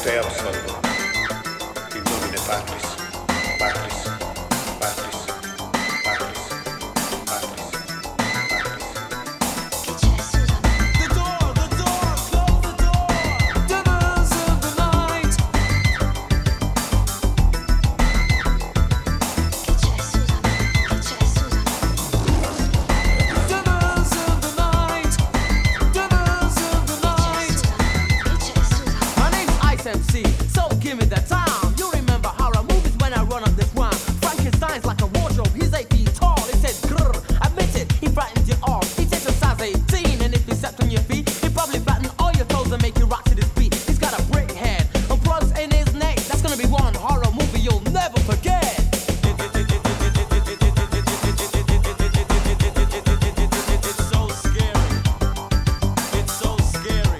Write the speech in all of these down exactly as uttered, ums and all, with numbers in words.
te absolvo. In nomine Patris, Patris, Patris, Patris, Patris, Patris. Che c'è, scusami? The door, the door, close the door. Dinners of the night. Che c'è, scusami? Che c'è, scusami? Dinners of the night. Dinners of the night. Che c'è, scusami? My name's Ice M C, so give me the time. You remember horror movies when I run up this rhyme. Frankenstein's like a wardrobe, he's eight feet tall. He says grrr, admit it, he frightens you all. He takes a size eighteen, and if you stepped on your feet, he'd probably batten all your toes and make you rock to this beat. He's got a brick head, and plugs in his neck. That's gonna be one horror movie you'll never forget. It's so scary. It's so scary.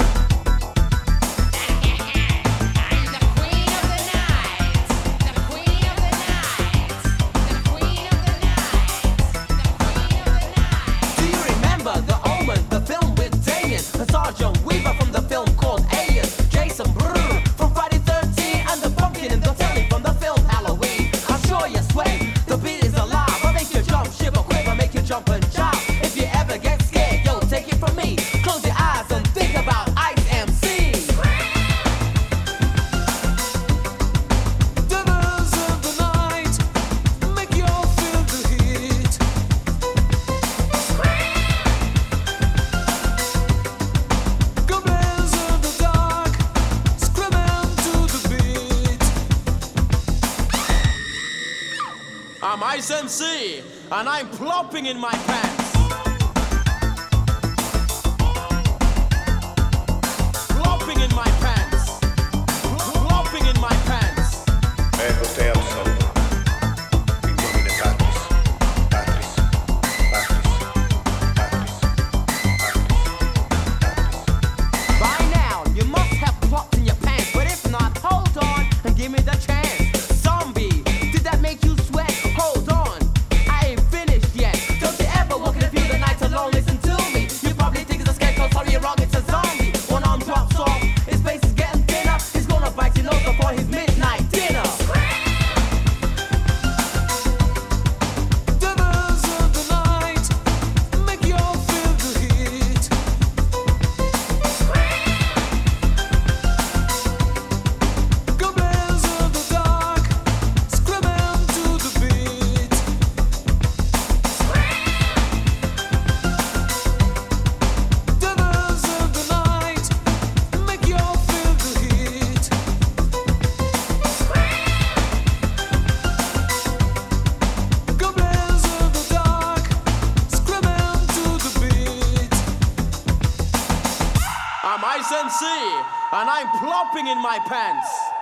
The queen of the night, the queen of the night, the queen of the night, the queen of the night. Do you remember The Omen, the film with Damien, and Sergeant Weaver from the film called Alien, Jason Brrr from Friday thirteen, and the pumpkin in the telly from the film Halloween? I'm sure you sway, the beat is alive. I make you jump, shiver, quiver, make you jump and jive. If you ever get scared, yo, take it from me. Close your eyes and think about Ice M C. Dinners of the night. Make you all feel the heat. Goblins of the dark. Screaming to the beat. I'm Ice M C, and I'm plopping in my pants. Plopping in my pants. Plopping in my pants. Ego te absolvo. In nomine Patris, Patris, Patris, Patris, Patris. By now, you must have plopped in your pants, but if not, hold on and give me the chance. Zombie, did that make you sweat? Hold on, I ain't finished yet. Don't you ever walk in the field at night alone? Listen to me. You probably think it's a scarecrow, sorry you're wrong, it's a zombie. One arm drops off, his face is getting thinner. He's gonna bite your nose before his midnight dinner. Dinners of the night. Make you all feel the heat. Goblins of the dark. Screaming to the beat. Dinners of the night. Make you all feel the heat. Goblins of the dark. Screaming to the beat. I'm Ice M C, and I'm plopping in my pants.